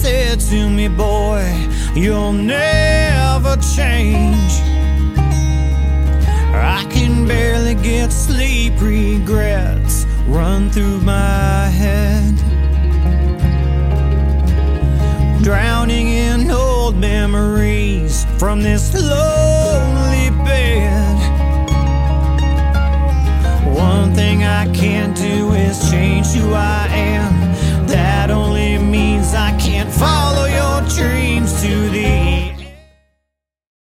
said to me, boy, you'll never change. I can barely get sleep, regrets run through my head, drowning in old memories from this lonely bed. One thing I can't do is change who I am.